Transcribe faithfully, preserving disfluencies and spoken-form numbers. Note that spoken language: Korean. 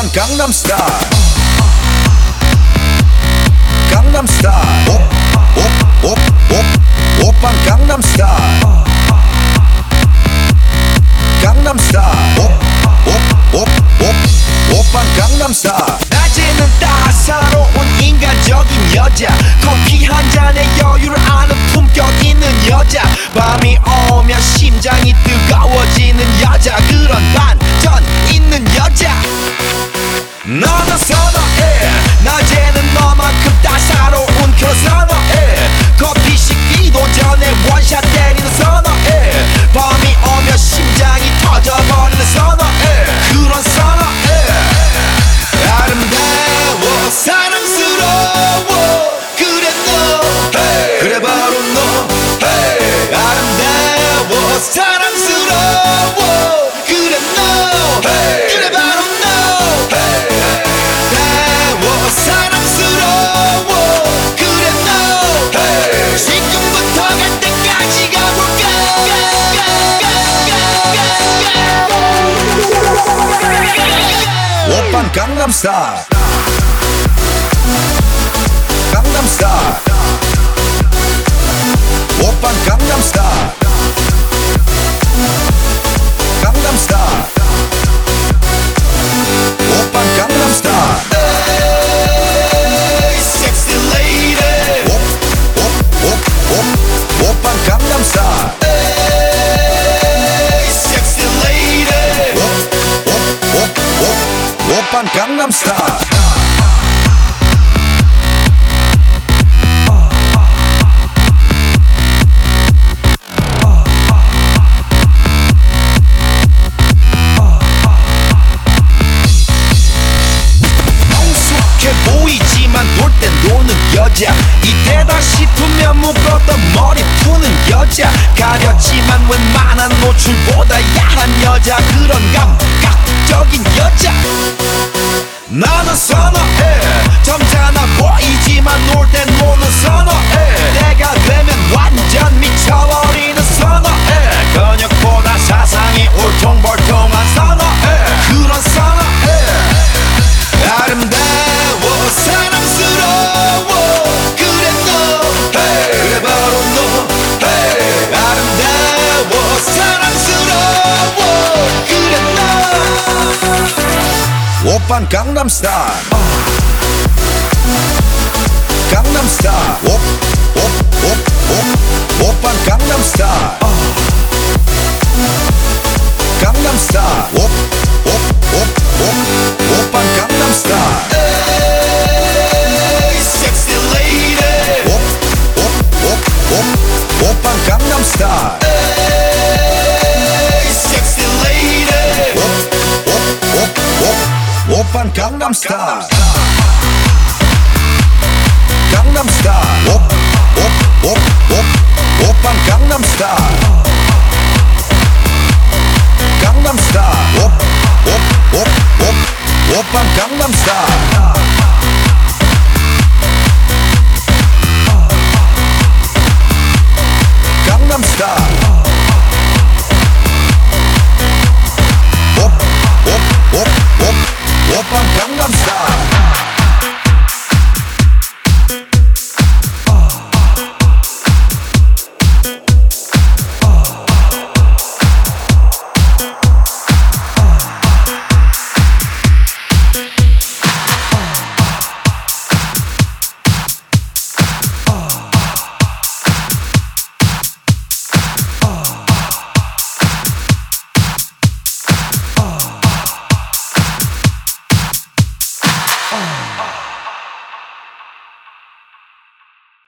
Gangnam Style. Gangnam Style. Op, op, op, op, oppan Gangnam Style. Gangnam Style. Op, op, op, op, oppan Gangnam Style. 낮에는 따사로운 인간적인 여자, 커피 한 잔에 여유를 아는 품격 있는 여자, 밤이 오면 심장이 뜨거워지는 여자, 그런 반전 있는 여자. 너는 선호해, 낮에는 너만큼 따사로운 그런 선호해. 커피 식기도 전에 원샷 때리는 선호해. 밤이 오면 심장이 터져버리는 선호해. 그런 선호해. 아름다워 사랑스러워 그래 너 hey. 그래 바로 너 hey. 아름다워 사랑스러워 그래 너 hey. 그래 바로 너 hey. 아름다워 사랑스러워 그래 너 hey. 지금부터 갈 때까지 가볼까. 오빤 Gangnam Style. Gangnam Style. 오빤 Gangnam Style. Gangnam Style. 오빤 Gangnam Style. Hey, sexy lady. 옵, 옵, 옵, 옵, 오빤 Gangnam Style. Hey, sexy lady. 옵, 옵, 옵, 옵, 오빤 Gangnam Style. 보이지만 놀 땐 노는 여자, 이때다 싶으면 묶었던 머리 푸는 여자, 가렸지만 웬만한 노출보다 야한 여자, 그런 감각적인 여자. 나는 선호해, 점잖아 보이지만 놀 땐 노는 선호해. 내가 되면 완전 미쳐버리는 선호해. 근육보다 사상이 울퉁불퉁한 선호해. 그런 선호해. 아름다워 사랑스러워 그래 너 hey. 그래 바로 너 hey. 아름다워 사랑스러워 그래 너 오빤 Gangnam Style. Gangnam Style. 옵, 옵, 옵, 옵, 오빤 Gangnam Style. Gangnam Style. 옵, 옵, 옵, 옵, 오빤 Gangnam Style. Hey, sexy lady. 옵, 옵, 옵, 옵, 오빤 Gangnam Style. Hey, sexy lady. 옵, 옵, 옵, 옵, 오빤 Gangnam Style. Gangnam Style. 옵, 옵, 옵, 옵, 오빤 Gangnam Style. Gangnam Style. 옵, 옵, 옵, 옵, 오빤 Gangnam Style. Gangnam Style.